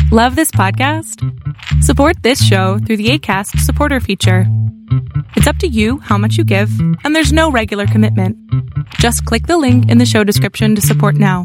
Love this podcast? Support this show through the Acast supporter feature. It's up to you how much you give, and there's no regular commitment. Just click the link in the show description to support now.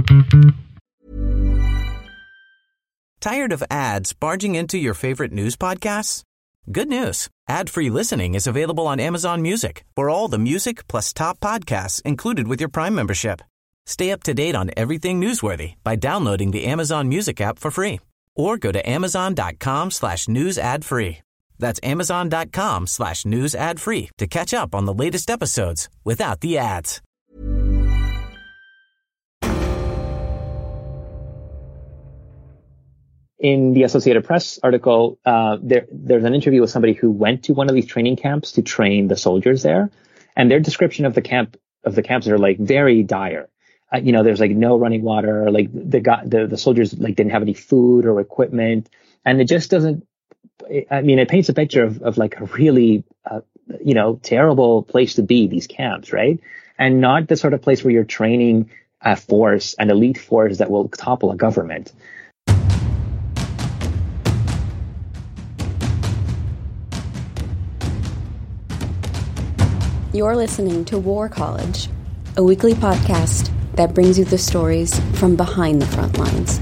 Tired of ads barging into your favorite news podcasts? Good news. Ad-free listening is available on Amazon Music for all the music plus top podcasts included with your Prime membership. Stay up to date on everything newsworthy by downloading the Amazon Music app for free or go to amazon.com/news ad free. That's amazon.com/news ad free to catch up on the latest episodes without the ads. In the Associated Press article, there's an interview with somebody who went to one of these training camps to train the soldiers there, and their description of the camps are like very dire. There's like no running water, like the soldiers like didn't have any food or equipment, and it just doesn't. It paints a picture of like a really terrible place to be, these camps, right? And not the sort of place where you're training a force, an elite force that will topple a government. You're listening to War College, a weekly podcast that brings you the stories from behind the front lines.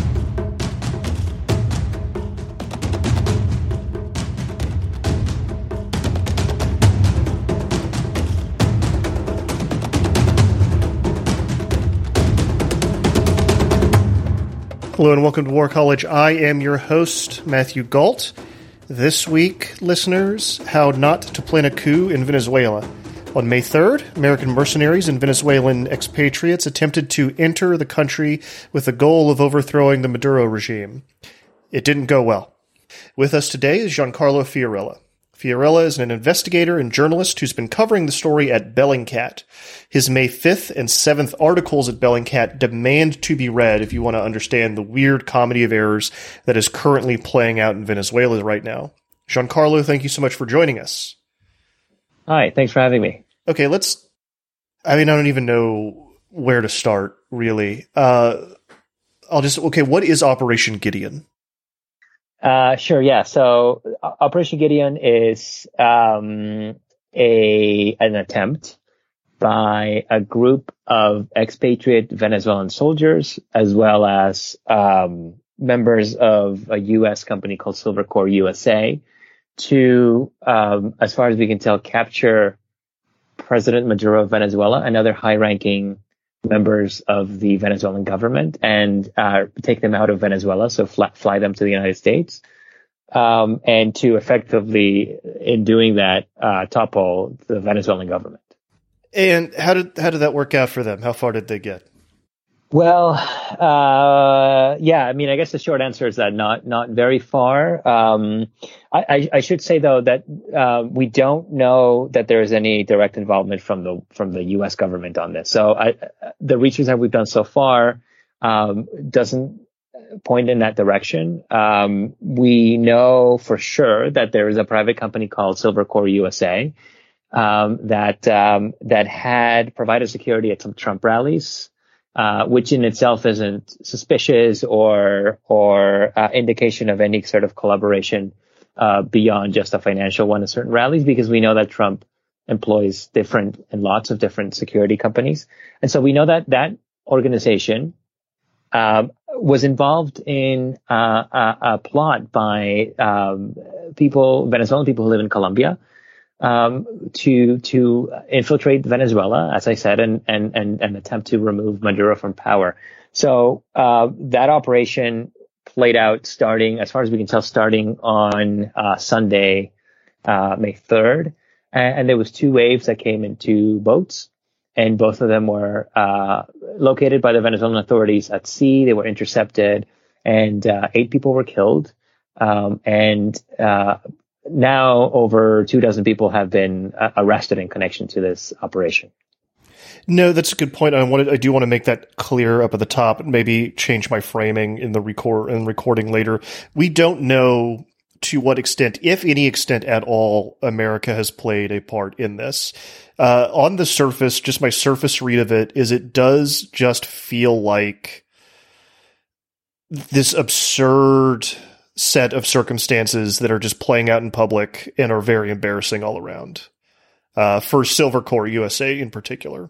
Hello and welcome to War College. I am your host, Matthew Gault. This week, listeners, how not to plan a coup in Venezuela. On May 3rd, American mercenaries and Venezuelan expatriates attempted to enter the country with the goal of overthrowing the Maduro regime. It didn't go well. With us today is Giancarlo Fiorella. Fiorella is an investigator and journalist who's been covering the story at Bellingcat. His May 5th and 7th articles at Bellingcat demand to be read if you want to understand the weird comedy of errors that is currently playing out in Venezuela right now. Giancarlo, thank you so much for joining us. Hi, thanks for having me. Okay, I don't even know where to start, really. What is Operation Gideon? Sure, yeah. So Operation Gideon is an attempt by a group of expatriate Venezuelan soldiers, as well as members of a U.S. company called Silvercorp USA, to, as far as we can tell, capture President Maduro of Venezuela and other high-ranking members of the Venezuelan government and take them out of Venezuela, so fly them to the United States, and to effectively, in doing that, topple the Venezuelan government. And how did that work out for them? How far did they get? Well, I guess the short answer is that not very far. I should say though that we don't know that there is any direct involvement from the U.S. government on this. So the research that we've done so far doesn't point in that direction. We know for sure that there is a private company called Silvercorp USA that had provided security at some Trump rallies. Which in itself isn't suspicious or indication of any sort of collaboration beyond just a financial one at certain rallies, because we know that Trump employs lots of different security companies. And so we know that organization was involved in a plot by Venezuelan people who live in Colombia, to infiltrate Venezuela, as I said, and attempt to remove Maduro from power. So that operation played out starting, as far as we can tell, starting on Sunday, May 3rd. And there was 2 waves that came in 2 boats, and both of them were located by the Venezuelan authorities at sea. They were intercepted, and 8 people were killed. Now over 24 people have been arrested in connection to this operation. No, that's a good point. I do want to make that clear up at the top and maybe change my framing in the recording later. We don't know to what extent, if any extent at all, America has played a part in this. On the surface, just my surface read of it is it does just feel like this absurd set of circumstances that are just playing out in public and are very embarrassing all around, for Silvercore USA in particular.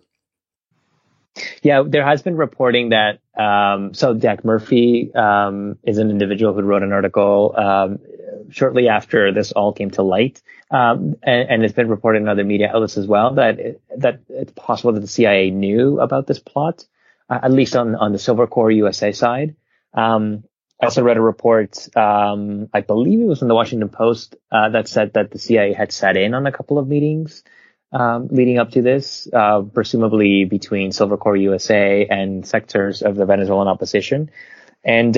Yeah, there has been reporting that, so Jack Murphy is an individual who wrote an article shortly after this all came to light, and it's been reported in other media outlets as well, that it's possible that the CIA knew about this plot, at least on the Silvercore USA side. I also read a report, I believe it was in the Washington Post, that said that the CIA had sat in on a couple of meetings leading up to this, presumably between Silvercore USA and sectors of the Venezuelan opposition. And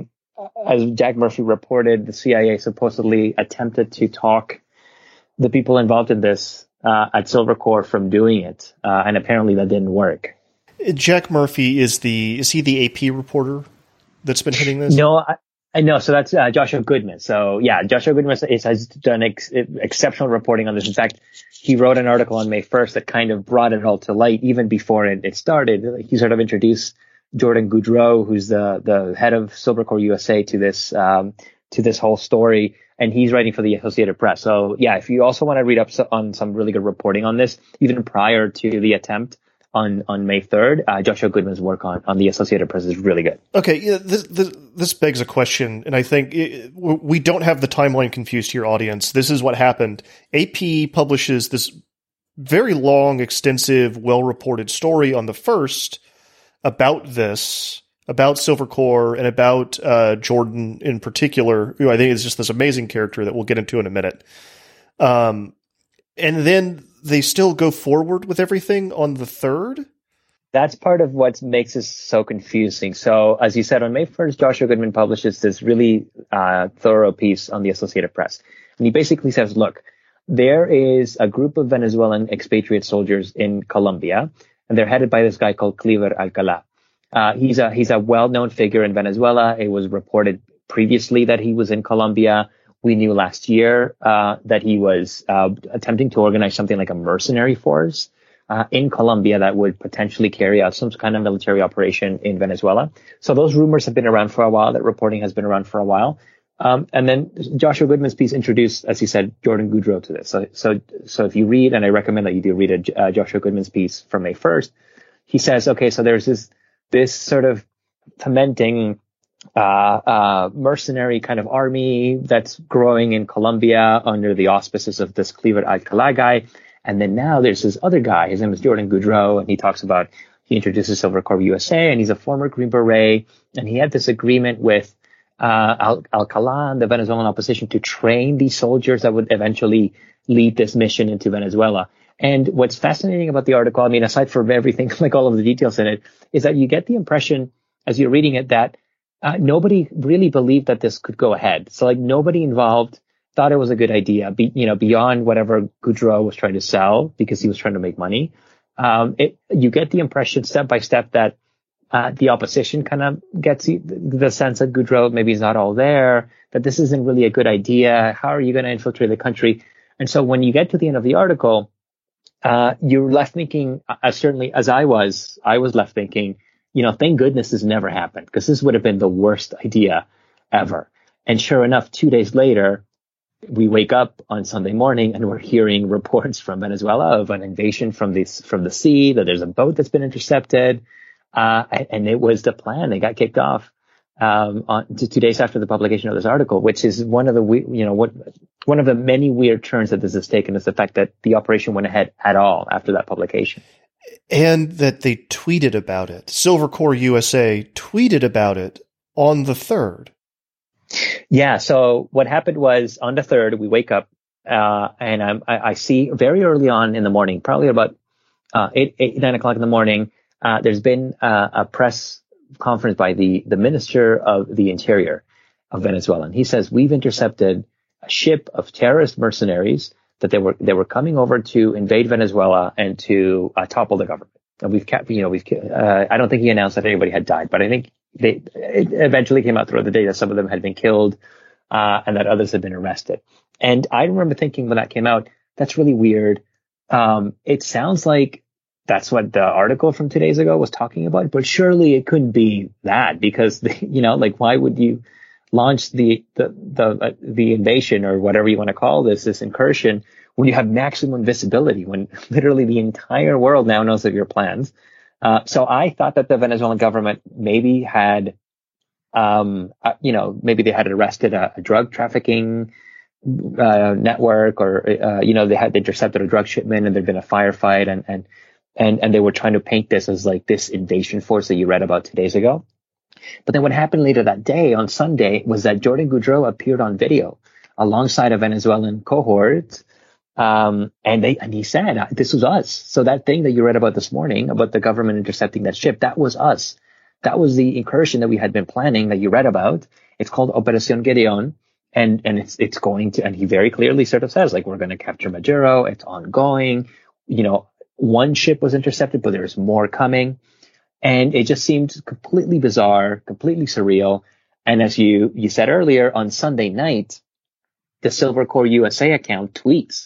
as Jack Murphy reported, the CIA supposedly attempted to talk the people involved in this at Silvercore from doing it, and apparently that didn't work. Jack Murphy is he the AP reporter that's been hitting this? No, I know. So that's Joshua Goodman. So yeah, Joshua Goodman has done exceptional reporting on this. In fact, he wrote an article on May 1st that kind of brought it all to light even before it started. He sort of introduced Jordan Goudreau, who's the head of Silvercore USA, to this whole story, and he's writing for the Associated Press. So yeah, if you also want to read up on some really good reporting on this, even prior to the attempt on May 3rd, Joshua Goodman's work on the Associated Press is really good. Okay, yeah, this begs a question, and I think we don't have the timeline confused to your audience. This is what happened. AP publishes this very long, extensive, well-reported story on the 1st about this, about Silvercore, and about Jordan in particular, who I think is just this amazing character that we'll get into in a minute. And then they still go forward with everything on the 3rd? That's part of what makes this so confusing. So, as you said, on May 1st, Joshua Goodman publishes this really thorough piece on the Associated Press. And he basically says, look, there is a group of Venezuelan expatriate soldiers in Colombia, and they're headed by this guy called Cliver Alcalá. He's a well-known figure in Venezuela. It was reported previously that he was in Colombia. We knew last year that he was attempting to organize something like a mercenary force in Colombia that would potentially carry out some kind of military operation in Venezuela. So those rumors have been around for a while. That reporting has been around for a while. And then Joshua Goodman's piece introduced, as he said, Jordan Goudreau to this. So if you read, and I recommend that you do read Joshua Goodman's piece from May 1st, he says, okay, so there's this sort of fermenting mercenary kind of army that's growing in Colombia under the auspices of this Cliver Alcalá guy. And then now there's this other guy. His name is Jordan Goudreau, and he introduces Silvercore USA, and he's a former Green Beret, and he had this agreement with Alcalá and the Venezuelan opposition to train these soldiers that would eventually lead this mission into Venezuela. And what's fascinating about the article, I mean, aside from everything, like all of the details in it, is that you get the impression as you're reading it that nobody really believed that this could go ahead. So like nobody involved thought it was a good idea, beyond whatever Goudreau was trying to sell because he was trying to make money. You get the impression step by step that the opposition kind of gets the sense that Goudreau maybe is not all there, that this isn't really a good idea. How are you going to infiltrate the country? And so when you get to the end of the article, you're left thinking, certainly as I was left thinking, thank goodness this never happened, because this would have been the worst idea ever. And sure enough, 2 days later, we wake up on Sunday morning and we're hearing reports from Venezuela of an invasion from the sea, that there's a boat that's been intercepted. And it was the plan. They got kicked off, 2 days after the publication of this article, which is one of the many weird turns that this has taken, is the fact that the operation went ahead at all after that publication. And that they tweeted about it. Silvercore USA tweeted about it on the 3rd. Yeah. So what happened was on the 3rd, we wake up, and I see very early on in the morning, probably about 9 o'clock in the morning, there's been a press conference by the Minister of the Interior of Venezuela. And he says, we've intercepted a ship of terrorist mercenaries that they were coming over to invade Venezuela and to topple the government. And I don't think he announced that anybody had died, but I think it eventually came out throughout the day that some of them had been killed, and that others had been arrested. And I remember thinking when that came out, that's really weird. It sounds like that's what the article from 2 days ago was talking about. But surely it couldn't be that, because why would you launch the invasion, or whatever you want to call this incursion, when you have maximum visibility, when literally the entire world now knows of your plans? So I thought that the Venezuelan government maybe had, maybe they had arrested a drug trafficking network, or they had intercepted a drug shipment, and there'd been a firefight, and they were trying to paint this as like this invasion force that you read about 2 days ago. But then what happened later that day, on Sunday, was that Jordan Goudreau appeared on video alongside a Venezuelan cohort. And he said, this was us. So that thing that you read about this morning about the government intercepting that ship, that was us. That was the incursion that we had been planning that you read about. It's called Operación Gedeón. And it's going to, and he very clearly sort of says, like, we're going to capture Maduro. It's ongoing. One ship was intercepted, but there's more coming. And it just seemed completely bizarre, completely surreal. And as you said earlier, on Sunday night, the Silvercore USA account tweets.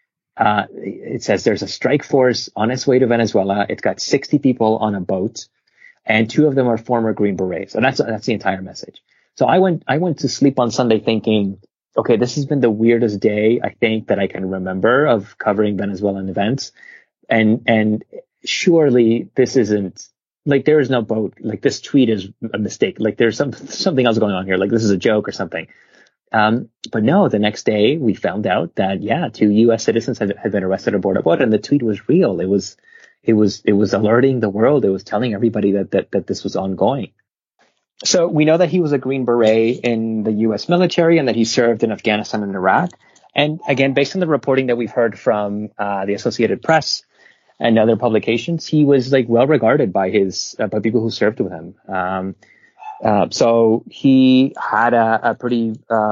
It says there's a strike force on its way to Venezuela. It's got 60 people on a boat, and 2 of them are former Green Berets. And that's the entire message. So I went to sleep on Sunday thinking, okay, this has been the weirdest day, I think, that I can remember of covering Venezuelan events. And surely this isn't, like, there is no boat. Like, this tweet is a mistake. Like, there's something else going on here. Like, this is a joke or something. But no, the next day we found out that, 2 U.S. citizens had been arrested aboard a boat, and the tweet was real. It was alerting the world. It was telling everybody that this was ongoing. So we know that he was a Green Beret in the U.S. military, and that he served in Afghanistan and Iraq. And again, based on the reporting that we've heard from the Associated Press and other publications, he was like well regarded by people who served with him. So he had a pretty,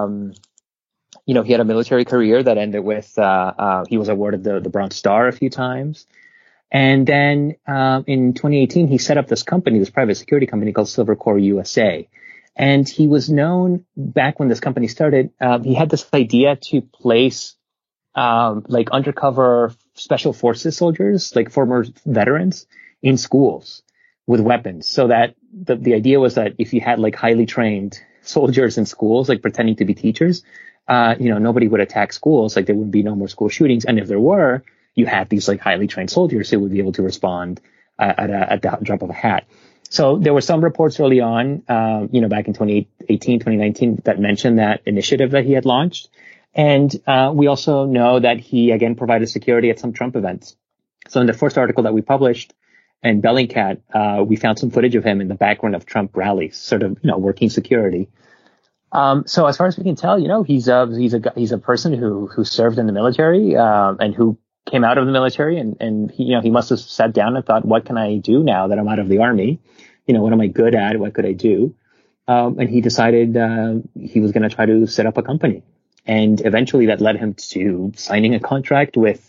he had a military career that ended with, he was awarded the Bronze Star a few times. And then, in 2018, he set up this company, this private security company called Silvercore USA. And he was known back when this company started. He had this idea to place, like undercover special forces soldiers, like former veterans, in schools with weapons, so that the idea was that if you had like highly trained soldiers in schools, like pretending to be teachers, nobody would attack schools. Like, there would be no more school shootings. And if there were, you had these like highly trained soldiers who would be able to respond at the drop of a hat. So there were some reports early on, back in 2018, 2019, that mentioned that initiative that he had launched. And we also know that he, again, provided security at some Trump events. So in the first article that we published in Bellingcat, we found some footage of him in the background of Trump rallies, sort of, working security. So as far as we can tell, he's a person who served in the military, and who came out of the military, and he must have sat down and thought, what can I do now that I'm out of the army? What am I good at? What could I do? And he decided, he was going to try to set up a company. And eventually that led him to signing a contract with,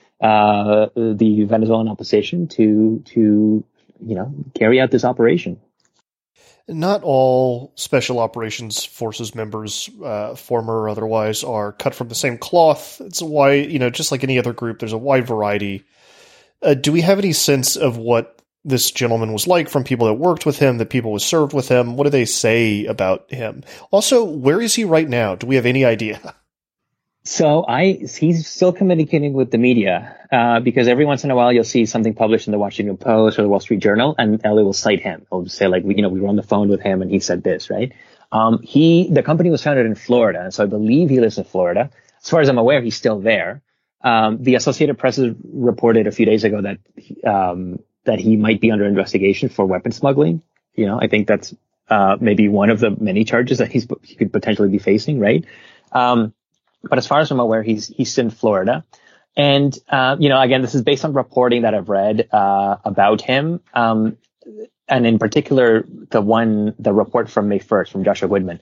the Venezuelan opposition to carry out this operation. Not all Special Operations Forces members, former or otherwise, are cut from the same cloth. It's a wide, just like any other group, there's a wide variety. Do we have any sense of what this gentleman was like from people that worked with him, the people who served with him? What do they say about him? Also, where is he right now? Do we have any idea? So he's still communicating with the media, because every once in a while you'll see something published in the Washington Post or the Wall Street Journal, and Ellie will cite him. He'll say like, we were on the phone with him and he said this, right? The company was founded in Florida, and so I believe he lives in Florida. As far as I'm aware, he's still there. The Associated Press reported a few days ago that he might be under investigation for weapons smuggling. I think that's, maybe one of the many charges that he could potentially be facing, right? But as far as I'm aware, he's in Florida. And, again, this is based on reporting that I've read, about him. And in particular, the report from May 1st from Joshua Goodman.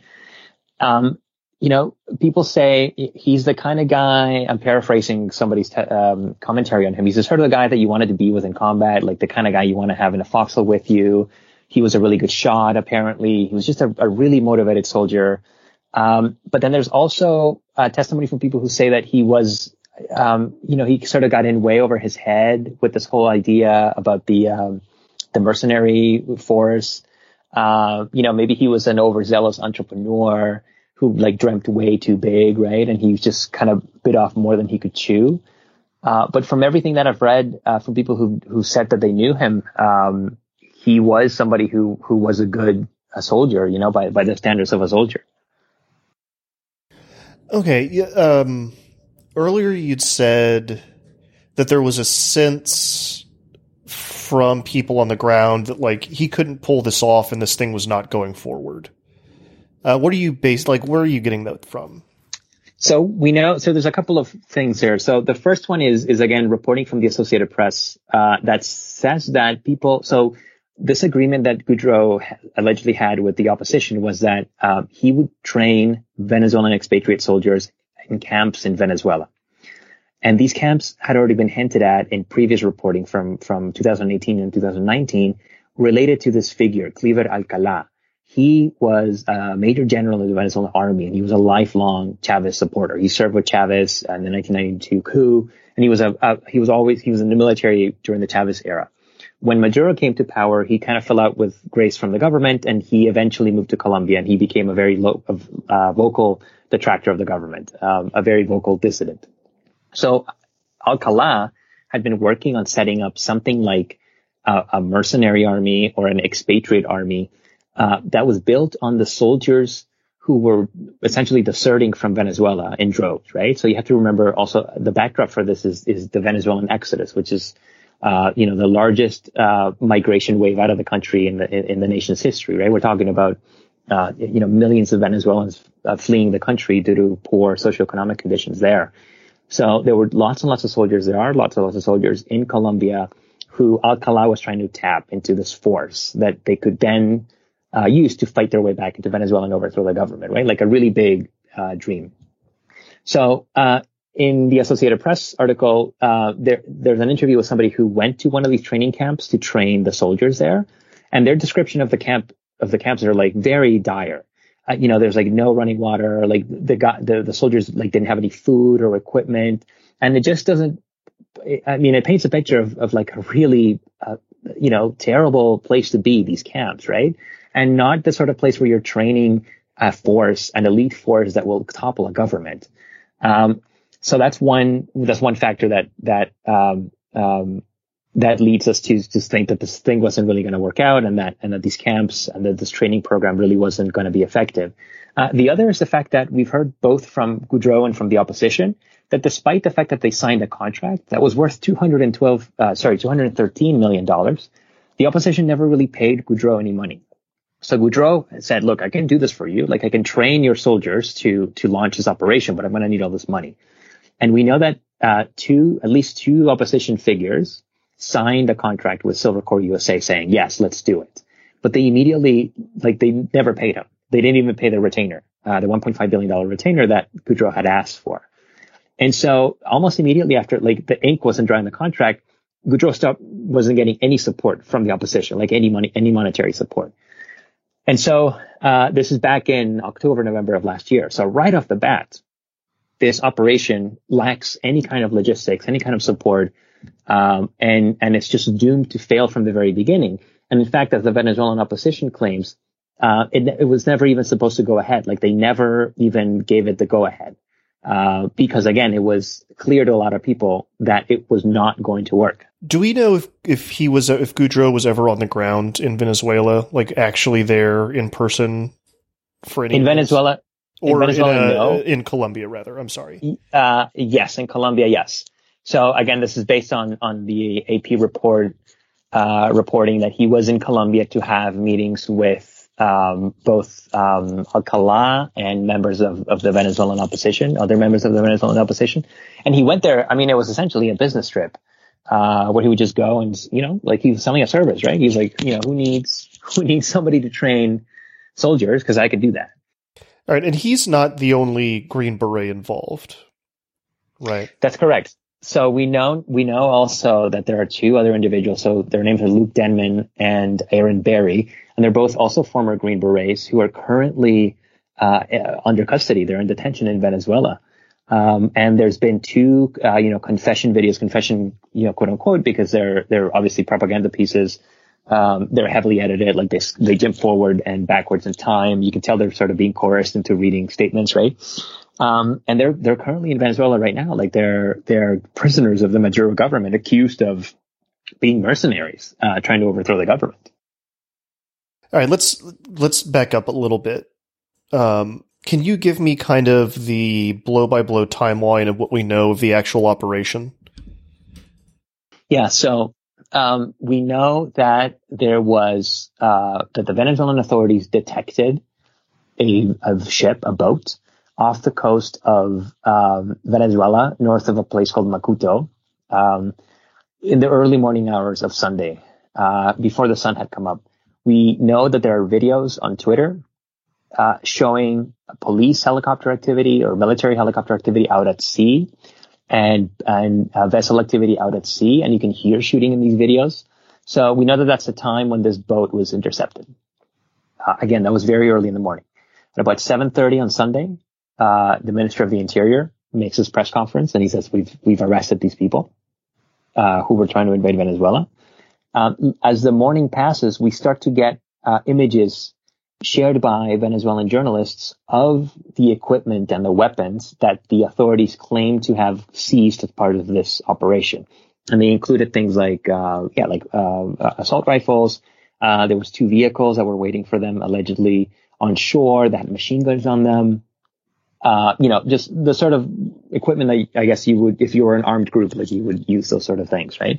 People say he's the kind of guy, I'm paraphrasing somebody's, commentary on him. He's the sort of the guy that you wanted to be with in combat, like the kind of guy you want to have in a foxhole with you. He was a really good shot, apparently. He was just a really motivated soldier. But then there's also testimony from people who say that he was he sort of got in way over his head with this whole idea about the mercenary force. Maybe he was an overzealous entrepreneur who like dreamt way too big, right? And he just kind of bit off more than he could chew. But from everything that I've read from people who said that they knew him, he was somebody who was a good soldier, by the standards of a soldier. Okay. Earlier you'd said that there was a sense from people on the ground that like he couldn't pull this off and this thing was not going forward. What are you where are you getting that from? So we know, there's a couple of things here. So the first one is again, reporting from the Associated Press, that says that so this agreement that Goudreau allegedly had with the opposition was that, he would train Venezuelan expatriate soldiers in camps in Venezuela. And these camps had already been hinted at in previous reporting from 2018 and 2019 related to this figure, Clever Alcalá. He was a major general in the Venezuelan army, and he was a lifelong Chavez supporter. He served with Chavez in the 1992 coup, and he was in the military during the Chavez era. When Maduro came to power, he kind of fell out with grace from the government, and he eventually moved to Colombia, and he became a very vocal detractor of the government, a very vocal dissident. So Alcalá had been working on setting up something like a mercenary army or an expatriate army that was built on the soldiers who were essentially deserting from Venezuela in droves, right? So you have to remember also the backdrop for this is the Venezuelan exodus, which is the largest migration wave out of the country in the nation's history, right? We're talking about millions of Venezuelans fleeing the country due to poor socioeconomic conditions there. So there were lots and lots of soldiers. There are lots and lots of soldiers in Colombia who Alcalá was trying to tap into this force that they could then use to fight their way back into Venezuela and overthrow the government, right? Like a really big dream. So in the Associated Press article, there's an interview with somebody who went to one of these training camps to train the soldiers there, and their description of the camps are like very dire. There's like no running water, like the soldiers like didn't have any food or equipment, and it just doesn't. It paints a picture of like a really terrible place to be, these camps, right? And not the sort of place where you're training a force, an elite force that will topple a government. So that's one factor that leads us to think that this thing wasn't really going to work out, and that these camps and that this training program really wasn't going to be effective. The other is the fact that we've heard both from Goudreau and from the opposition that despite the fact that they signed a contract that was worth $213 million, the opposition never really paid Goudreau any money. So Goudreau said, look, I can do this for you. Like I can train your soldiers to launch this operation, but I'm going to need all this money. And we know that at least two opposition figures signed a contract with Silvercorp USA saying, yes, let's do it. But they immediately, they never paid him. They didn't even pay the retainer, the $1.5 billion retainer that Goudreau had asked for. And so almost immediately after, the ink wasn't dry on the contract, Goudreau wasn't getting any support from the opposition, any monetary support. And so this is back in October, November of last year. So right off the bat, this operation lacks any kind of logistics, any kind of support, and it's just doomed to fail from the very beginning. And in fact, as the Venezuelan opposition claims, it was never even supposed to go ahead. They never even gave it the go ahead. Because again, it was clear to a lot of people that it was not going to work. Do we know if Goudreau was ever on the ground in Venezuela, actually there in person for any in Venezuela, or no. In Colombia rather? I'm sorry. Yes, in Colombia, yes. So again, this is based on the AP report reporting that he was in Colombia to have meetings with both Alcalá and members of the Venezuelan opposition, other members of the Venezuelan opposition. And he went there. It was essentially a business trip where he would just go and, he was selling a service, right? He's like, who needs somebody to train soldiers? Because I could do that. All right. And he's not the only Green Beret involved, right? That's correct. So we know also that there are two other individuals. So their names are Luke Denman and Aaron Berry, and they're both also former Green Berets who are currently under custody. They're in detention in Venezuela. And there's been two, confession videos, quote unquote, because they're obviously propaganda pieces. They're heavily edited, like they jump forward and backwards in time. You can tell they're sort of being coerced into reading statements, right? And they're currently in Venezuela right now. Like they're prisoners of the Maduro government, accused of being mercenaries, trying to overthrow the government. All right, let's back up a little bit. Can you give me kind of the blow-by-blow timeline of what we know of the actual operation? Yeah, so we know that there was that the Venezuelan authorities detected a ship, a boat, off the coast of Venezuela, north of a place called Macuto, in the early morning hours of Sunday, before the sun had come up. We know that there are videos on Twitter showing police helicopter activity or military helicopter activity out at sea and vessel activity out at sea. And you can hear shooting in these videos. So we know that that's the time when this boat was intercepted. Again, that was very early in the morning. At about 7:30 on Sunday, the Minister of the Interior makes his press conference and he says, we've arrested these people who were trying to invade Venezuela. As the morning passes, we start to get images shared by Venezuelan journalists of the equipment and the weapons that the authorities claim to have seized as part of this operation. And they included things like assault rifles. There was 2 vehicles that were waiting for them allegedly on shore that had machine guns on them. Just the sort of equipment that I guess you would, if you were an armed group, like you would use those sort of things, right?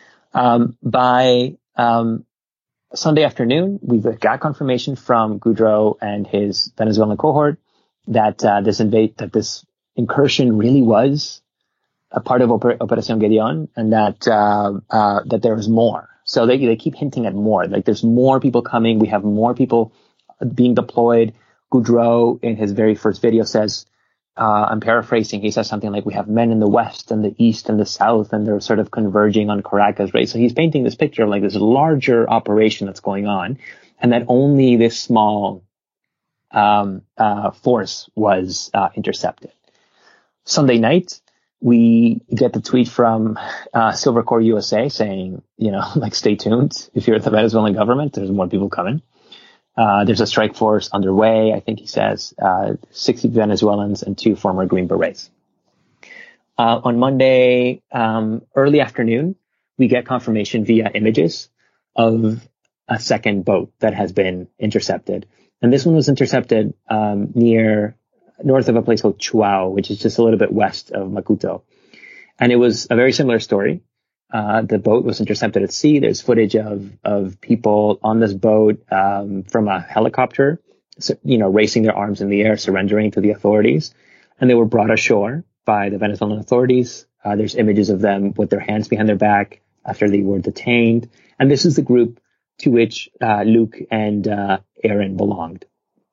By Sunday afternoon, we've got confirmation from Goudreau and his Venezuelan cohort that this incursion really was a part of Operación Gedeón, and that there was more. So they keep hinting at more. Like there's more people coming. We have more people being deployed. Goudreau in his very first video says, I'm paraphrasing, he says something like, we have men in the west and the east and the south, and they're sort of converging on Caracas, right? So he's painting this picture of like this larger operation that's going on, and that only this small force was intercepted. Sunday night, we get the tweet from Silver Corps USA saying, stay tuned. If you're the Venezuelan government, there's more people coming. There's a strike force underway. I think he says 60 Venezuelans and 2 former Green Berets. On Monday, early afternoon, we get confirmation via images of a second boat that has been intercepted. And this one was intercepted north of a place called Chuao, which is just a little bit west of Macuto. And it was a very similar story. The boat was intercepted at sea. There's footage of people on this boat from a helicopter, raising their arms in the air, surrendering to the authorities. And they were brought ashore by the Venezuelan authorities. There's images of them with their hands behind their back after they were detained. And this is the group to which Luke and Aaron belonged.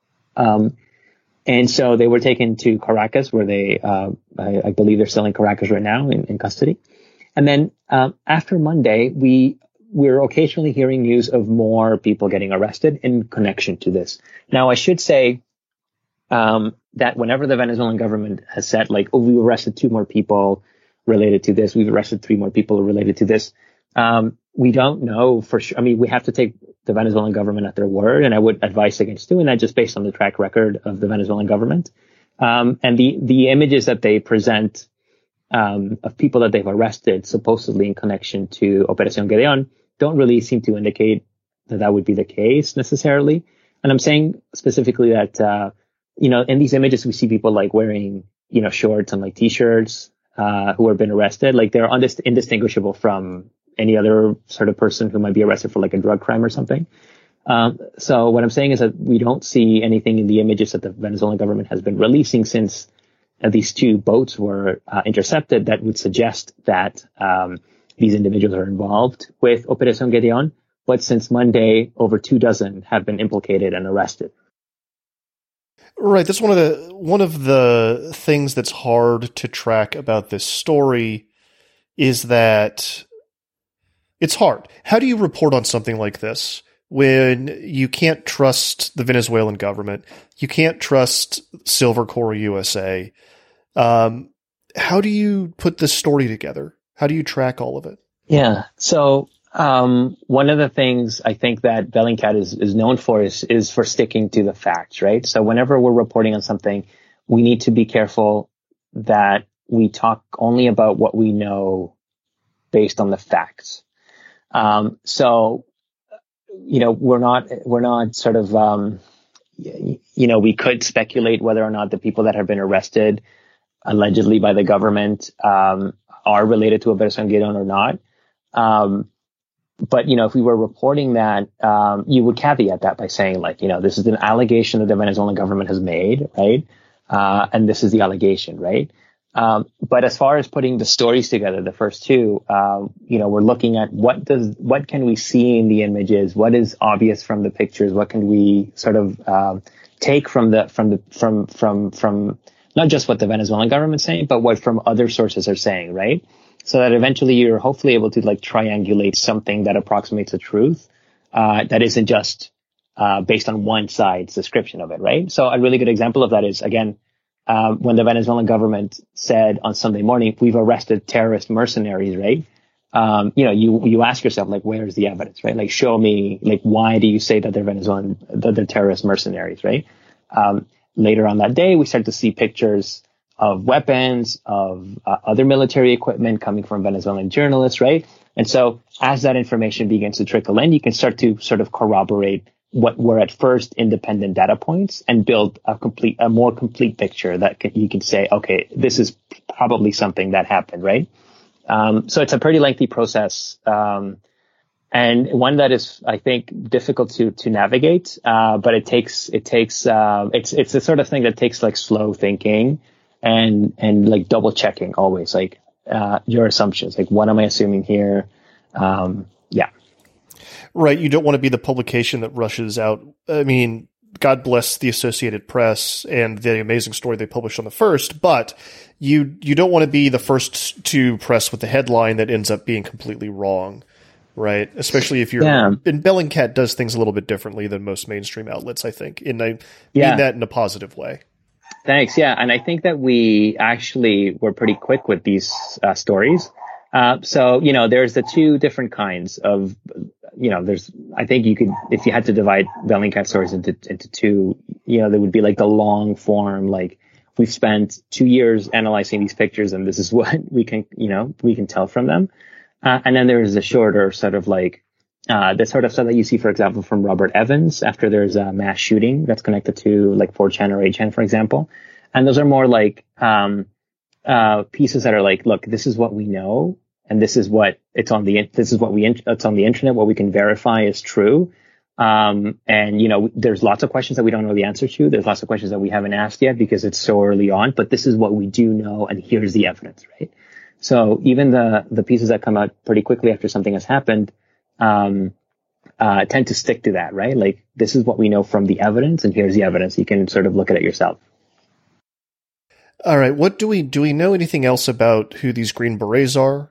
And so they were taken to Caracas, where they, I believe they're still in Caracas right now in custody. And then after Monday, we're occasionally hearing news of more people getting arrested in connection to this. Now, I should say that whenever the Venezuelan government has said, like, oh, we've arrested 2 more people related to this, we've arrested 3 more people related to this, we don't know for sure. I mean, we have to take the Venezuelan government at their word, and I would advise against doing that just based on the track record of the Venezuelan government. And the images that they present of people that they've arrested supposedly in connection to Operación Gedeón don't really seem to indicate that would be the case necessarily. And I'm saying specifically that, in these images, we see people like wearing, shorts and like t-shirts, who have been arrested. Like they're indistinguishable from any other sort of person who might be arrested for like a drug crime or something. So what I'm saying is that we don't see anything in the images that the Venezuelan government has been releasing since these 2 boats were intercepted that would suggest that these individuals are involved with Operación Gedeón. But since Monday, over 24 have been implicated and arrested. Right. That's one of the things that's hard to track about this story is that it's hard. How do you report on something like this when you can't trust the Venezuelan government? You can't trust Silver Corps USA. How do you put this story together? How do you track all of it? Yeah. So, one of the things I think that Bellingcat is known for is for sticking to the facts, right? So whenever we're reporting on something, we need to be careful that we talk only about what we know based on the facts. So, we're not sort of, we could speculate whether or not the people that have been arrested allegedly by the government, are related to Operación Giron or not. But, if we were reporting that, you would caveat that by saying this is an allegation that the Venezuelan government has made, right? And this is the allegation, right? But as far as putting the stories together, the first two, we're looking at what can we see in the images? What is obvious from the pictures? What can we sort of, take from not just what the Venezuelan government's saying, but what from other sources are saying, right? So that eventually you're hopefully able to triangulate something that approximates the truth, that isn't just, based on one side's description of it, right? So a really good example of that is, again, when the Venezuelan government said on Sunday morning, we've arrested terrorist mercenaries, right? You ask yourself, where's the evidence, right? Show me, why do you say that they're terrorist mercenaries, right? Later on that day, we started to see pictures of weapons, of other military equipment coming from Venezuelan journalists, right? And so as that information begins to trickle in, you can start to sort of corroborate what were at first independent data points and build a more complete picture that you can say, okay, this is probably something that happened, right? So it's a pretty lengthy process, and one that is, I think, difficult to navigate. But it's the sort of thing that takes slow thinking and double checking always, your assumptions, what am I assuming here? Yeah. Right. You don't want to be the publication that rushes out. I mean, God bless the Associated Press and the amazing story they published on the first, but you don't want to be the first to press with the headline that ends up being completely wrong, right? Especially if you're... Yeah. And Bellingcat does things a little bit differently than most mainstream outlets, I think. And I mean that in a positive way. Thanks. Yeah. And I think that we actually were pretty quick with these stories. So, there's the two different kinds of... I think you could, if you had to divide Bellingcat stories into two, there would be the long form, we've spent 2 years analyzing these pictures and this is what we can tell from them. And then there's the shorter sort of the sort of stuff that you see, for example, from Robert Evans after there's a mass shooting that's connected to 4chan or 8chan, for example. And those are more pieces that are look, this is what we know. And this is what it's on the internet, what we can verify is true. And there's lots of questions that we don't know the answer to. There's lots of questions that we haven't asked yet because it's so early on, but this is what we do know. And here's the evidence, right? So even the pieces that come out pretty quickly after something has happened, tend to stick to that, right? This is what we know from the evidence and here's the evidence. You can sort of look at it yourself. All right. What do we know anything else about who these Green Berets are?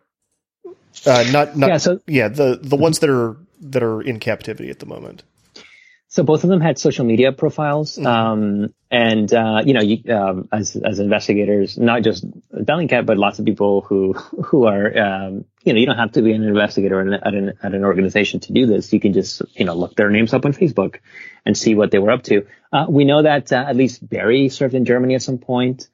The ones that are in captivity at the moment. So both of them had social media profiles, as investigators, not just Bellingcat, but lots of people who are, you don't have to be an investigator at an organization to do this. You can just, look their names up on Facebook and see what they were up to. We know that at least Barry served in Germany at some point.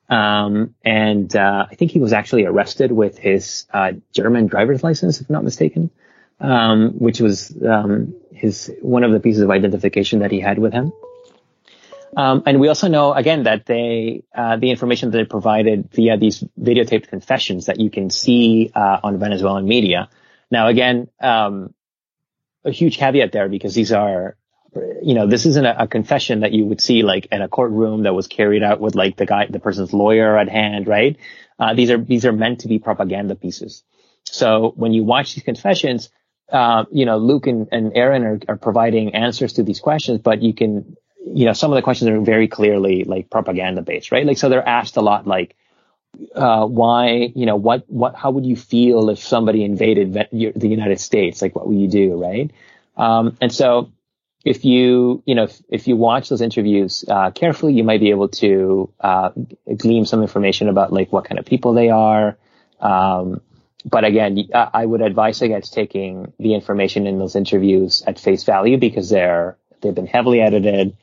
I think he was actually arrested with his German driver's license, if I'm not mistaken, which was one of the pieces of identification that he had with him. And we also know, again, that the information that they provided via these videotaped confessions that you can see on Venezuelan media. Now, again, a huge caveat there because these are, this isn't a confession that you would see in a courtroom that was carried out with the person's lawyer at hand, right? These are meant to be propaganda pieces. So when you watch these confessions, Luke and Aaron are providing answers to these questions, but you can, some of the questions are very clearly propaganda based, right? So they're asked a lot why, how would you feel if somebody invaded the United States? What would you do, right? And so if you watch those interviews carefully, you might be able to glean some information about like what kind of people they are. But again, I would advise against taking the information in those interviews at face value because they've been heavily edited.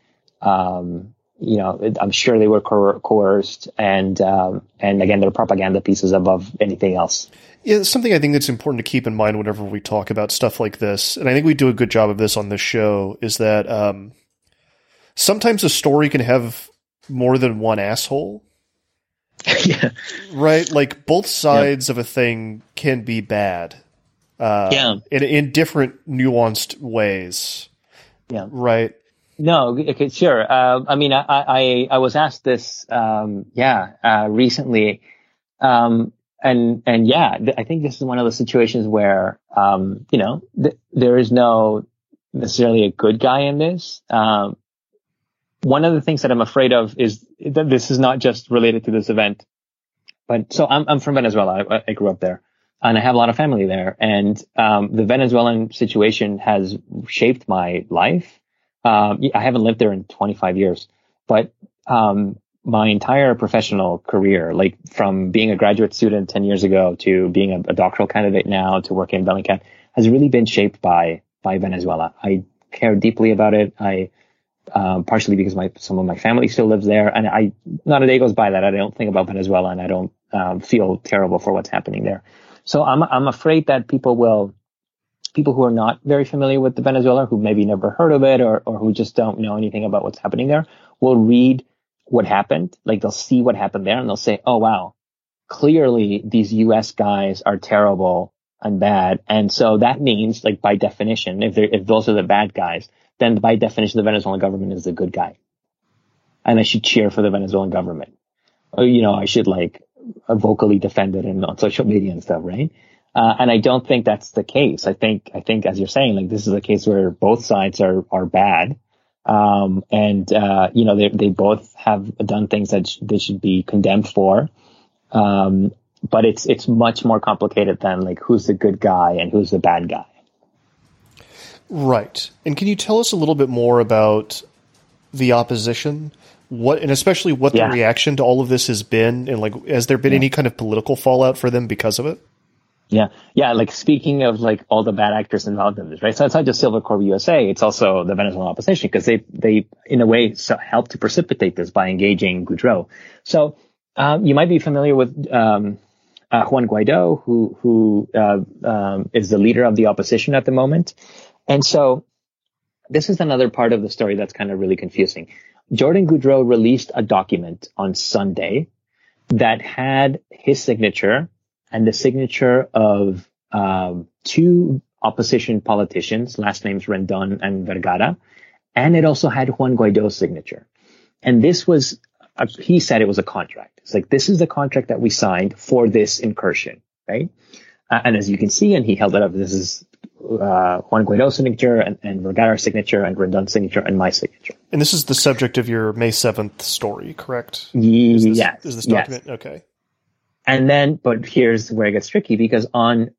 I'm sure they were coerced, and again, they're propaganda pieces above anything else. Yeah, it's something I think that's important to keep in mind whenever we talk about stuff like this, and I think we do a good job of this on this show, is that sometimes a story can have more than one asshole. Yeah. Right? Like, both sides of a thing can be bad. In different nuanced ways. Yeah. Right? No, okay, sure. I mean, I was asked this, recently. And yeah, I think this is one of those situations where, there is no necessarily a good guy in this. One of the things that I'm afraid of is that this is not just related to this event, but so I'm from Venezuela. I grew up there and I have a lot of family there, and, the Venezuelan situation has shaped my life. I haven't lived there in 25 years, but, my entire professional career, like from being a graduate student 10 years ago to being a doctoral candidate now to working in Bellingcat, has really been shaped by Venezuela. I care deeply about it. Partially because some of my family still lives there, and not a day goes by that I don't think about Venezuela and I don't, feel terrible for what's happening there. So I'm afraid that people who are not very familiar with the Venezuela, who maybe never heard of it or who just don't know anything about what's happening there, will read what happened. Like, they'll see what happened there and they'll say, oh wow, clearly these US guys are terrible and bad. And so that means, like, by definition, if those are the bad guys, then by definition the Venezuelan government is the good guy. And I should cheer for the Venezuelan government. Or, I should like vocally defend it on social media and stuff, right? And I don't think that's the case. I think as you're saying, like, this is a case where both sides are bad. They both have done things that they should be condemned for. But it's much more complicated than like who's the good guy and who's the bad guy. Right. And can you tell us a little bit more about the opposition? And especially what the reaction to all of this has been, and like, has there been any kind of political fallout for them because of it? Yeah. Like, speaking of like all the bad actors involved in this, right? So it's not just Silver Corps USA, it's also the Venezuelan opposition, because they in a way helped to precipitate this by engaging Goudreau. So, you might be familiar with, Juan Guaido, who is the leader of the opposition at the moment. And so this is another part of the story that's kind of really confusing. Jordan Goudreau released a document on Sunday that had his signature and the signature of two opposition politicians, last names Rendon and Vergara, and it also had Juan Guaido's signature. And this was, he said it was a contract. It's like, this is the contract that we signed for this incursion, right? And as you can see, and he held it up, this is Juan Guaido's signature and Vergara's signature and Rendon's signature and my signature. And this is the subject of your May 7th story, correct? Yes. Is this document? Yes. Okay. And then, but here's where it gets tricky, because on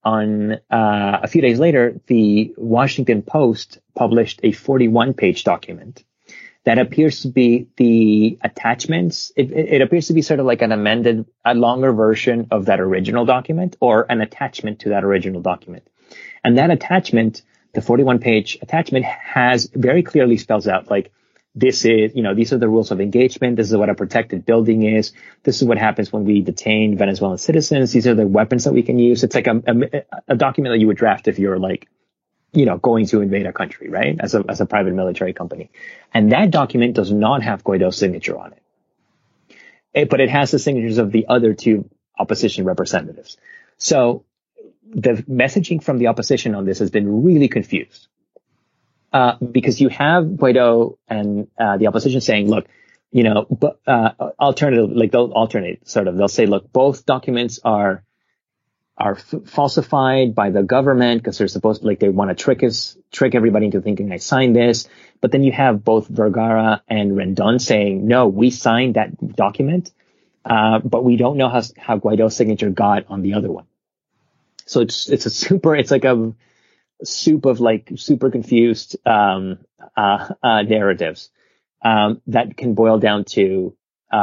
a few days later, the Washington Post published a 41-page document that appears to be the attachments. It appears to be sort of like a longer version of that original document, or an attachment to that original document. And that attachment, the 41-page attachment, has very clearly spells out, like, this is, these are the rules of engagement. This is what a protected building is. This is what happens when we detain Venezuelan citizens. These are the weapons that we can use. It's like a document that you would draft if you're like, going to invade a country, right? As a private military company. And that document does not have Guaido's signature on it. But it has the signatures of the other two opposition representatives. So the messaging from the opposition on this has been really confused. Because you have Guaido and the opposition saying, look, alternative, like, they'll alternate, sort of. They'll say, look, both documents are falsified by the government because they're supposed to, like, they want to trick everybody into thinking I signed this. But then you have both Vergara and Rendon saying, no, we signed that document, but we don't know how Guaido's signature got on the other one. So it's like a soup of like super confused narratives that can boil down to,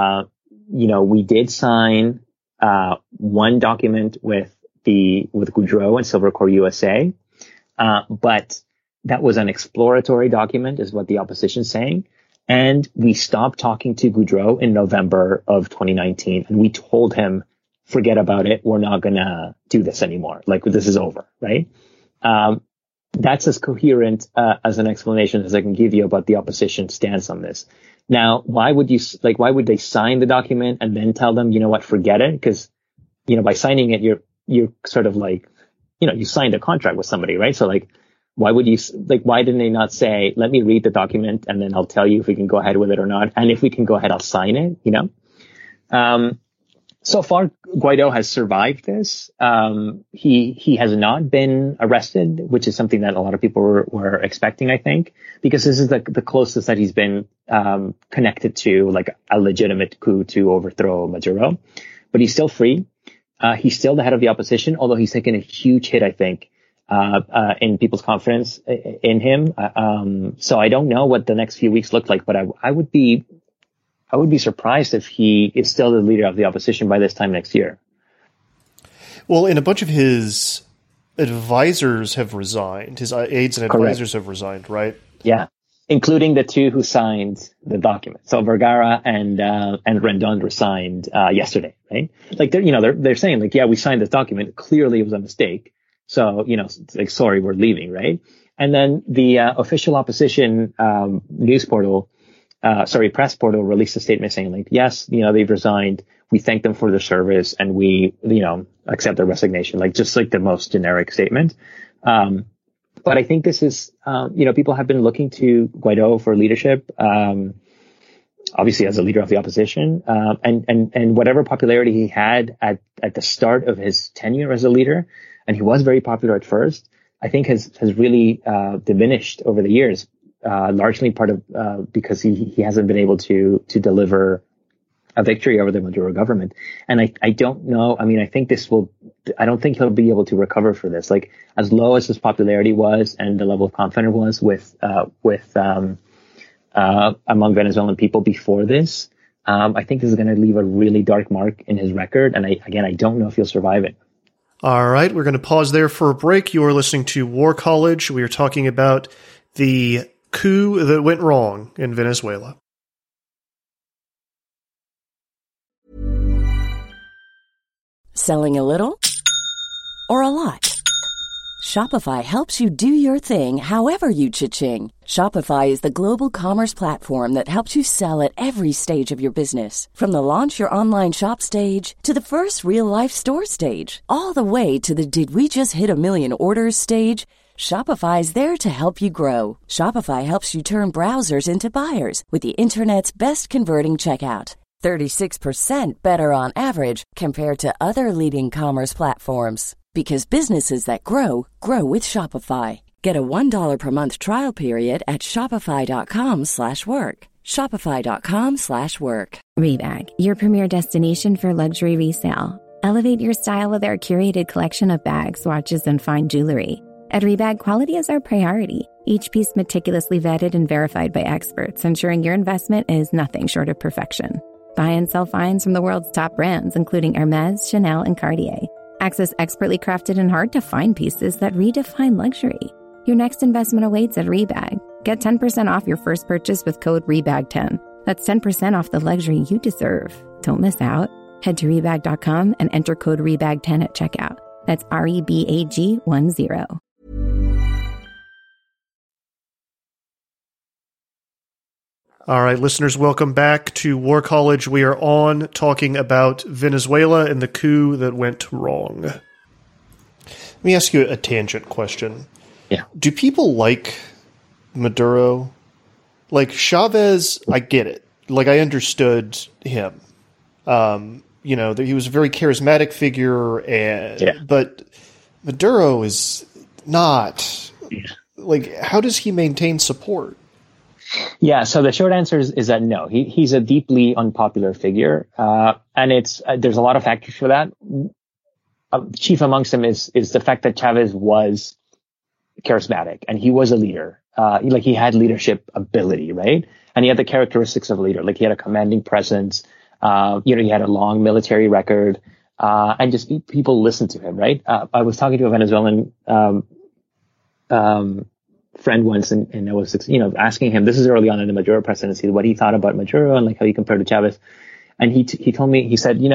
we did sign one document with Goudreau and Silvercore USA, but that was an exploratory document, is what the opposition's saying. And we stopped talking to Goudreau in November of 2019, and we told him, forget about it. We're not going to do this anymore. Like, this is over, right? That's as coherent as an explanation as I can give you about the opposition stance on this. Now, why would they sign the document and then tell them, you know what, forget it? Because, by signing it, you're sort of like, you signed a contract with somebody, right? So like, why didn't they not say, let me read the document and then I'll tell you if we can go ahead with it or not? And if we can go ahead, I'll sign it, So far, Guaido has survived this. He has not been arrested, which is something that a lot of people were expecting, I think, because this is the closest that he's been connected to like a legitimate coup to overthrow Maduro. But he's still free. He's still the head of the opposition, although he's taken a huge hit, I think, in people's confidence in him. So I don't know what the next few weeks look like, but I would be surprised if he is still the leader of the opposition by this time next year. Well, and a bunch of his advisors have resigned. His aides and advisors have resigned, right? Yeah, including the two who signed the document. So Vergara and Rendon resigned yesterday, right? Like they're saying like, yeah, we signed this document. Clearly, it was a mistake. So like, sorry, we're leaving, right? And then the official opposition news portal. Press portal released a statement saying like, yes, they've resigned. We thank them for their service and we, accept their resignation, like just like the most generic statement. But I think this is, people have been looking to Guaido for leadership, obviously as a leader of the opposition, and whatever popularity he had at the start of his tenure as a leader, and he was very popular at first, I think has really, diminished over the years. Largely part of because he hasn't been able to deliver a victory over the Maduro government, and I don't know. I mean, I don't think he'll be able to recover for this. Like, as low as his popularity was and the level of confidence was with among Venezuelan people before this, I think this is going to leave a really dark mark in his record. And I don't know if he'll survive it. All right, we're going to pause there for a break. You are listening to War College. We are talking about the coup that went wrong in Venezuela. Selling a little or a lot? Shopify helps you do your thing however you cha-ching. Shopify is the global commerce platform that helps you sell at every stage of your business. From the launch your online shop stage to the first real-life store stage, all the way to the did we just hit a million orders stage. Shopify is there to help you grow. Shopify helps you turn browsers into buyers with the internet's best converting checkout. 36% better on average compared to other leading commerce platforms. Because businesses that grow, grow with Shopify. Get a $1 per month trial period at shopify.com/work. Shopify.com/work. Rebag, your premier destination for luxury resale. Elevate your style with our curated collection of bags, watches, and fine jewelry. At Rebag, quality is our priority. Each piece meticulously vetted and verified by experts, ensuring your investment is nothing short of perfection. Buy and sell finds from the world's top brands, including Hermès, Chanel, and Cartier. Access expertly crafted and hard-to-find pieces that redefine luxury. Your next investment awaits at Rebag. Get 10% off your first purchase with code REBAG10. That's 10% off the luxury you deserve. Don't miss out. Head to Rebag.com and enter code REBAG10 at checkout. That's REBAG10. All right, listeners, welcome back to War College. We are on talking about Venezuela and the coup that went wrong. Let me ask you a tangent question. Yeah. Do people like Maduro? Like Chavez, I get it. Like, I understood him. He was a very charismatic figure, but Maduro is not. Like, how does he maintain support? Yeah, so the short answer is that no, he's a deeply unpopular figure, and there's a lot of factors for that. Chief amongst them is the fact that Chavez was charismatic and he was a leader. like he had leadership ability, right? And he had the characteristics of a leader. Like he had a commanding presence. He had a long military record, and just people listened to him, right? I was talking to a Venezuelan friend once, and I was, asking him, this is early on in the Maduro presidency, what he thought about Maduro and like how he compared to Chavez. And he told me, he said,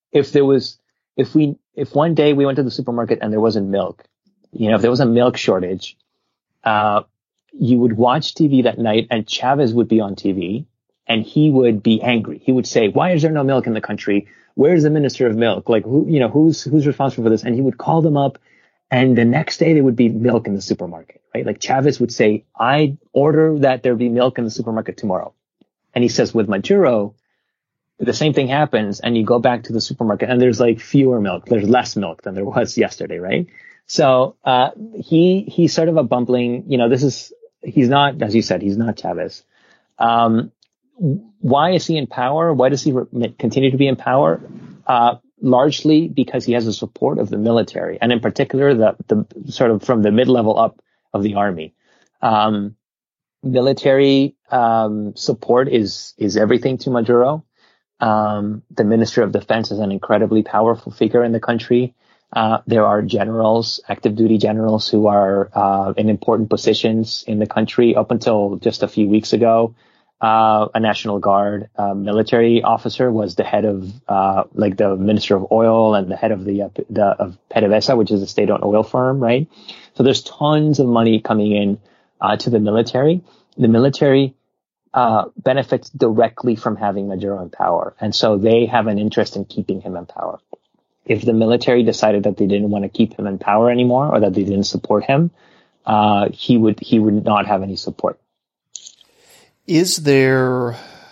if one day we went to the supermarket and there wasn't milk, if there was a milk shortage, you would watch TV that night and Chavez would be on TV and he would be angry. He would say, why is there no milk in the country? Where's the minister of milk? Like, who's responsible for this? And he would call them up, and the next day there would be milk in the supermarket, right? Like Chavez would say, I order that there be milk in the supermarket tomorrow. And he says with Maduro, the same thing happens, and you go back to the supermarket and there's like fewer milk. There's less milk than there was yesterday, right? So, he's sort of a bumbling, he's not, as you said, he's not Chavez. Why is he in power? Why does he continue to be in power? Largely because he has the support of the military, and in particular, the sort of from the mid-level up of the army. Military, support is everything to Maduro. The Minister of Defense is an incredibly powerful figure in the country. There are generals, active duty generals, who are in important positions in the country. Up until just a few weeks ago, a National Guard military officer was the head of the Minister of Oil and the head of of PDVSA, which is a state-owned oil firm, right? So there's tons of money coming in to the military. The military benefits directly from having Maduro in power, and so they have an interest in keeping him in power. If the military decided that they didn't want to keep him in power anymore, or that they didn't support him, he would not have any support. Is there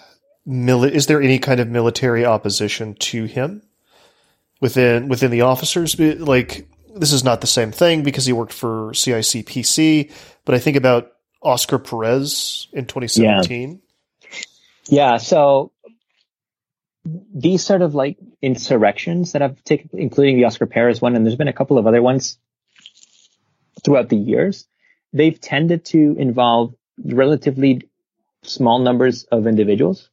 any kind of military opposition to him within the officers? Like, this is not the same thing because he worked for CICPC, but I think about Oscar Perez in 2017. Yeah. So these sort of like insurrections that have taken, including the Oscar Perez one, and there's been a couple of other ones throughout the years, they've tended to involve relatively small numbers of individuals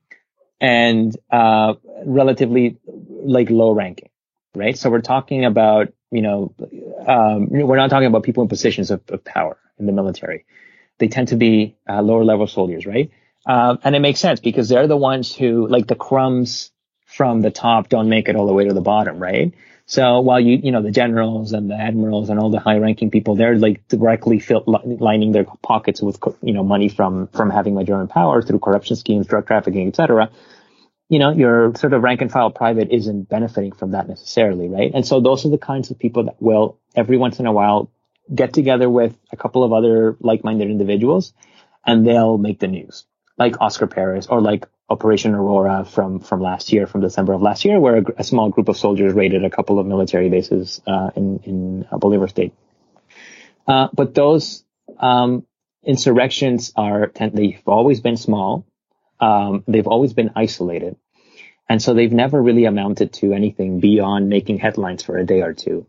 and relatively like low ranking, right? So we're talking about, we're not talking about people in positions of power in the military. They tend to be lower level soldiers, right? And it makes sense because they're the ones who, like, the crumbs from the top don't make it all the way to the bottom, right? So while the generals and the admirals and all the high ranking people, they're like directly lining their pockets with, money from having Maduro in power through corruption schemes, drug trafficking, etc. Your sort of rank and file private isn't benefiting from that necessarily, right? And so those are the kinds of people that will every once in a while get together with a couple of other like-minded individuals, and they'll make the news, like Oscar Perez or like Operation Aurora from last year, from December of last year, where a small group of soldiers raided a couple of military bases in Bolivar State. But those insurrections they've always been small. They've always been isolated. And so they've never really amounted to anything beyond making headlines for a day or two.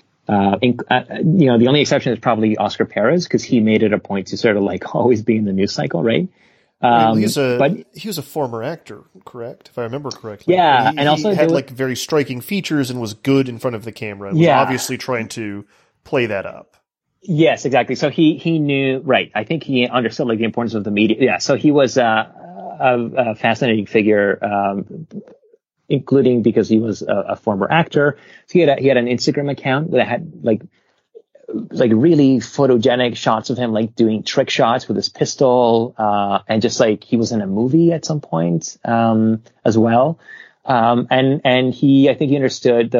The only exception is probably Oscar Perez, because he made it a point to sort of like always be in the news cycle, right? He was a former actor, correct? If I remember correctly. Yeah, and also he had like very striking features and was good in front of the camera. And was obviously trying to play that up. Yes, exactly. So he knew, right? I think he understood like the importance of the media. Yeah. So he was a fascinating figure, including because he was a former actor. So he had an Instagram account that had like really photogenic shots of him, like doing trick shots with his pistol, and just like he was in a movie at some point, as well. And I think he understood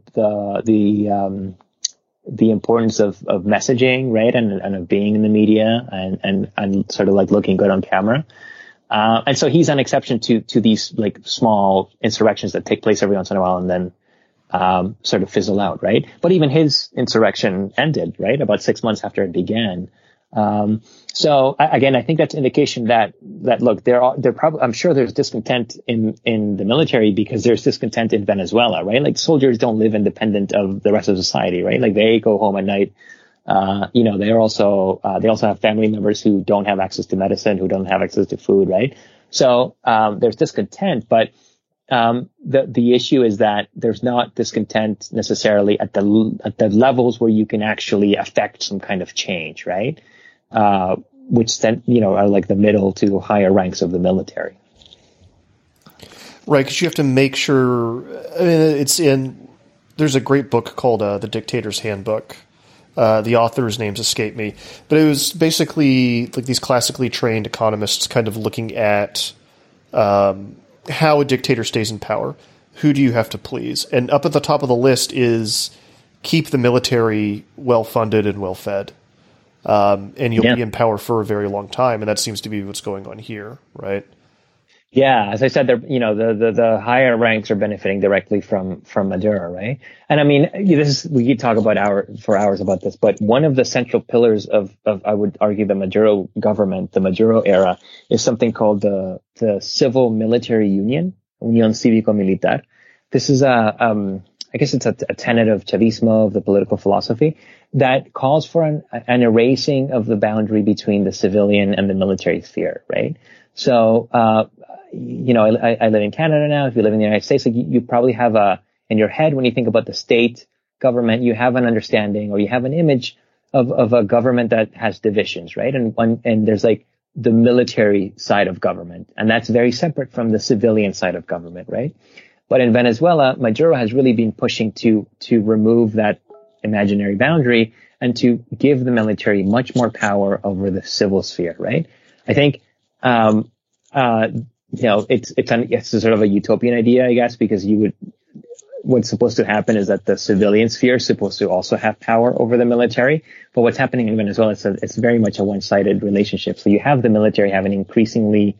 the importance of messaging, right? And of being in the media and sort of like looking good on camera. And so he's an exception to these like small insurrections that take place every once in a while and then sort of fizzle out, right? But even his insurrection ended, right, about 6 months after it began. So again, I think that's indication that look, I'm sure there's discontent in the military because there's discontent in Venezuela, right? Like soldiers don't live independent of the rest of society, right? Like they go home at night They also have family members who don't have access to medicine, who don't have access to food, right? So there's discontent, but the issue is that there's not discontent necessarily at the levels where you can actually affect some kind of change, right? Which then, are like the middle to higher ranks of the military. Right, because you have to make sure. I mean, there's a great book called The Dictator's Handbook. The author's names escape me, but it was basically like these classically trained economists kind of looking at how a dictator stays in power. Who do you have to please? And up at the top of the list is keep the military well-funded and well-fed. And you'll be in power for a very long time. And that seems to be what's going on here, right? Yeah, as I said, the higher ranks are benefiting directly from Maduro, right? And I mean, we could talk for hours about this, but one of the central pillars of I would argue the Maduro government, the Maduro era, is something called the Civil Military Union, Unión Cívico Militar. This is I guess it's a tenet of Chavismo, of the political philosophy, that calls for an erasing of the boundary between the civilian and the military sphere, right? So, I live in Canada now. If you live in the United States, like you probably have in your head, when you think about the state government, you have an understanding or you have an image of a government that has divisions, right? And there's like the military side of government, and that's very separate from the civilian side of government, right? But in Venezuela, Maduro has really been pushing to remove that imaginary boundary and to give the military much more power over the civil sphere, right? I think, it's sort of a utopian idea, I guess, because what's supposed to happen is that the civilian sphere is supposed to also have power over the military. But what's happening in Venezuela is it's very much a one-sided relationship. So you have the military having increasing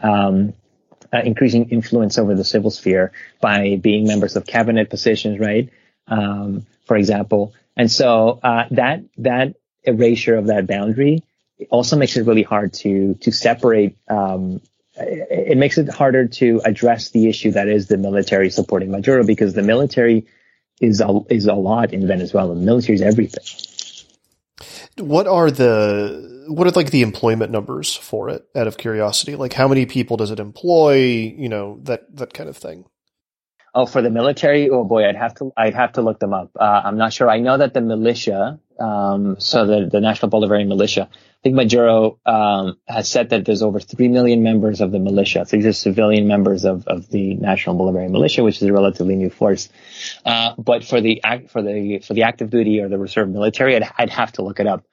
influence over the civil sphere by being members of cabinet positions, right? For example. And so, that erasure of that boundary also makes it really hard to separate, it makes it harder to address the issue that is the military supporting Maduro, because the military is a lot in Venezuela. The military is everything. What are like the employment numbers for it, out of curiosity? Like, how many people does it employ? That kind of thing. Oh, for the military? Oh boy, I'd have to look them up. I'm not sure. I know that the militia, so the National Bolivarian Militia, I think Maduro has said that there's over 3 million members of the militia. So these are civilian members of the National Bolivarian Militia, which is a relatively new force. But for the active duty or the reserve military, I'd have to look it up.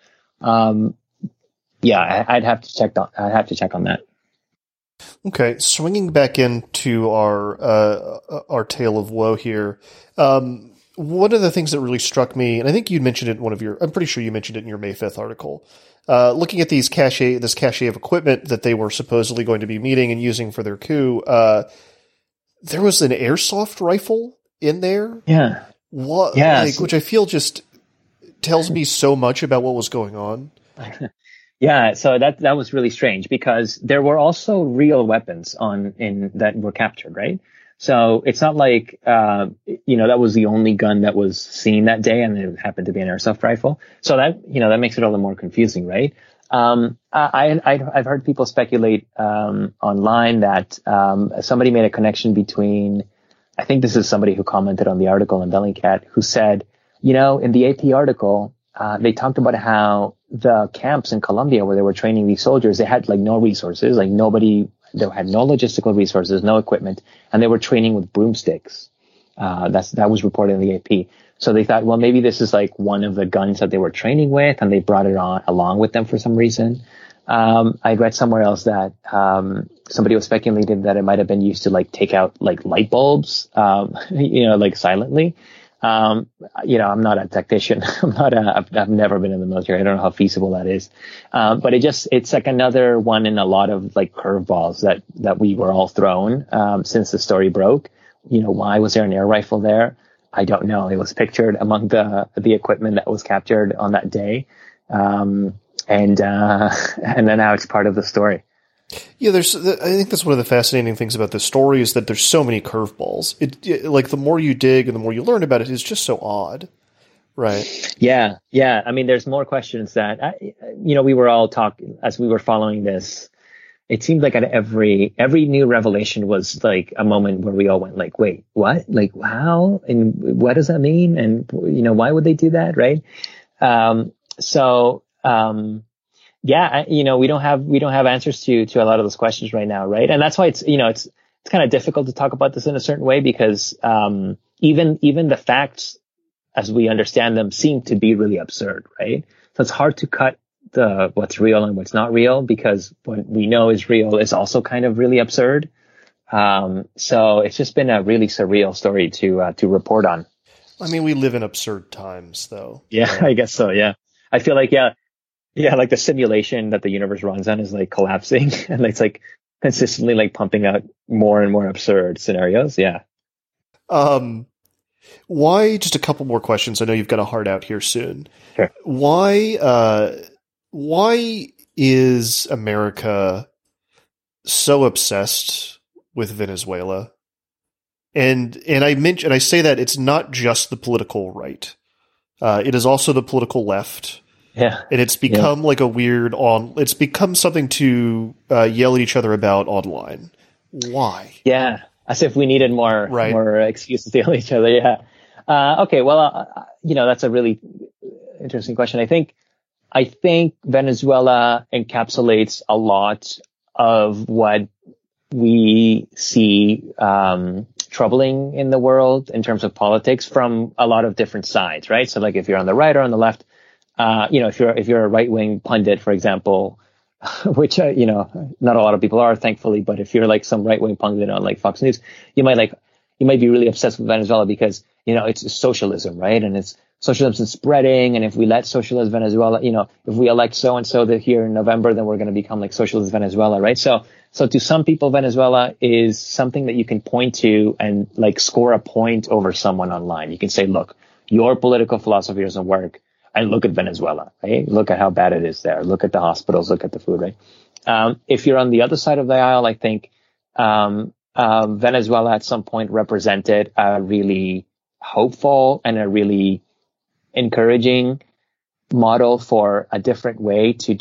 I'd have to check on that. Okay, swinging back into our tale of woe here. One of the things that really struck me, and I think you mentioned it I'm pretty sure you mentioned it in your May 5th article, looking at this cache of equipment that they were supposedly going to be meeting and using for their coup, there was an airsoft rifle in there. Yeah. What? Yeah. Which I feel just tells me so much about what was going on. Yeah, so that was really strange, because there were also real weapons that were captured, right? So it's not like, that was the only gun that was seen that day, and it happened to be an airsoft rifle. So that makes it all the more confusing, right? I've heard people speculate, online that, somebody made a connection between, I think this is somebody who commented on the article in Bellingcat, who said, in the AP article, they talked about how the camps in Colombia where they were training these soldiers, they had like no resources, they had no logistical resources, no equipment, and they were training with broomsticks. That was reported in the AP. So they thought, well, maybe this is like one of the guns that they were training with, and they brought it along with them for some reason. I read somewhere else that, somebody was speculating that it might have been used to like take out like light bulbs, like silently. I'm not a tactician. I've never been in the military. I don't know how feasible that is. But it's like another one in a lot of like curveballs that we were all thrown, since the story broke. Why was there an air rifle there? I don't know. It was pictured among the equipment that was captured on that day. And then now it's part of the story. Yeah, I think that's one of the fascinating things about this story is that there's so many curveballs. Like the more you dig and the more you learn about it, it's just so odd, Right. Yeah. I mean, there's more questions that, we were all talking as we were following this. It seemed like at every new revelation was like a moment where we all went like, wait, what? Like, how? And what does that mean? And, why would they do that? Right. We don't have answers to a lot of those questions right now. Right. And that's why it's kind of difficult to talk about this in a certain way because, even the facts as we understand them seem to be really absurd. Right. So it's hard to cut what's real and what's not real because what we know is real is also kind of really absurd. So it's just been a really surreal story to report on. I mean, we live in absurd times though. Yeah, I guess so. Yeah. I feel like, like the simulation that the universe runs on is like collapsing and it's like consistently like pumping out more and more absurd scenarios. Yeah. Why, just a couple more questions. I know you've got a hard out here soon. Sure. Why is America so obsessed with Venezuela? And I say that it's not just the political right. It is also the political left. Yeah. And it's become like it's become something to yell at each other about online. Why? Yeah. As if we needed more excuses to yell at each other. Yeah. Okay. Well, that's a really interesting question. I think Venezuela encapsulates a lot of what we see troubling in the world in terms of politics from a lot of different sides, right? So like if you're on the right or on the left, if you're a right-wing pundit, for example, which, not a lot of people are, thankfully, but if you're like some right-wing pundit on like Fox News, you might be really obsessed with Venezuela because, it's socialism, right? And it's socialism spreading. And if we let socialist Venezuela, if we elect so-and-so here in November, then we're going to become like socialist Venezuela, right? So to some people, Venezuela is something that you can point to and like score a point over someone online. You can say, look, your political philosophy doesn't work. And look at Venezuela, right? Look at how bad it is there. Look at the hospitals. Look at the food, right? If you're on the other side of the aisle, I think Venezuela at some point represented a really hopeful and a really encouraging model for a different way to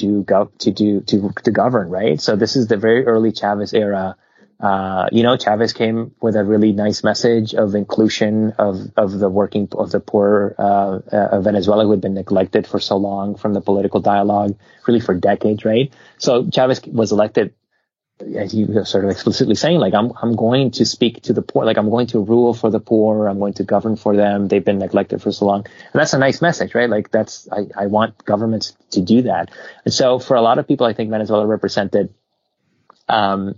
govern, right? So this is the very early Chavez era. Chavez came with a really nice message of inclusion of the poor of Venezuela who had been neglected for so long from the political dialogue, really for decades, right? So Chavez was elected, as he was sort of explicitly saying, like, I'm going to speak to the poor, like I'm going to rule for the poor, I'm going to govern for them. They've been neglected for so long. And that's a nice message, right? Like I want governments to do that. And so for a lot of people, I think Venezuela represented like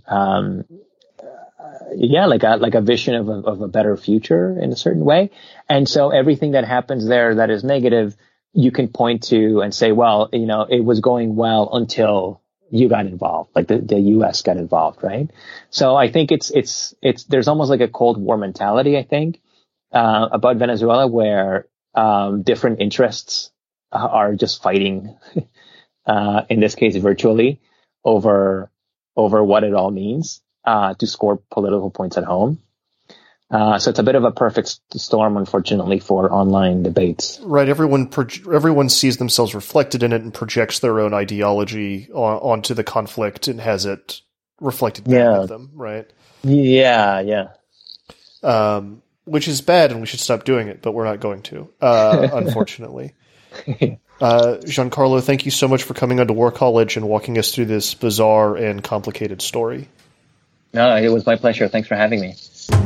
a vision of a better future in a certain way. And so everything that happens there that is negative, you can point to and say, well, it was going well until you got involved, like the U.S. got involved, right? So I think it's there's almost like a Cold War mentality, I think, about Venezuela where different interests are just fighting, in this case virtually, over what it all means. To score political points at home. So it's a bit of a perfect storm, unfortunately, for online debates. Right. Everyone sees themselves reflected in it and projects their own ideology onto the conflict and has it reflected back at them, right? Yeah. Which is bad, and we should stop doing it, but we're not going to, unfortunately. Giancarlo, thank you so much for coming onto War College and walking us through this bizarre and complicated story. No, it was my pleasure. Thanks for having me.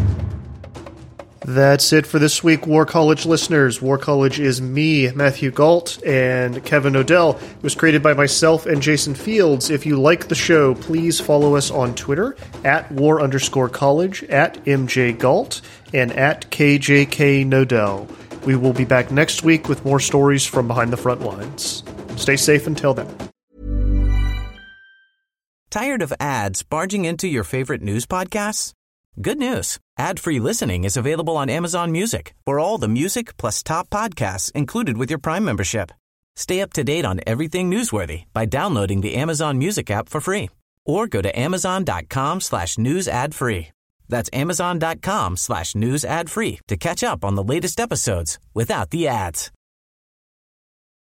That's it for this week, War College listeners. War College is me, Matthew Gault, and Kevin Odell. It was created by myself and Jason Fields. If you like the show, please follow us on Twitter @war_college, @MJGault, and @KJKNodell. We will be back next week with more stories from behind the front lines. Stay safe until then. Tired of ads barging into your favorite news podcasts? Good news. Ad-free listening is available on Amazon Music for all the music plus top podcasts included with your Prime membership. Stay up to date on everything newsworthy by downloading the Amazon Music app for free or go to amazon.com/news ad free. That's amazon.com/news ad free to catch up on the latest episodes without the ads.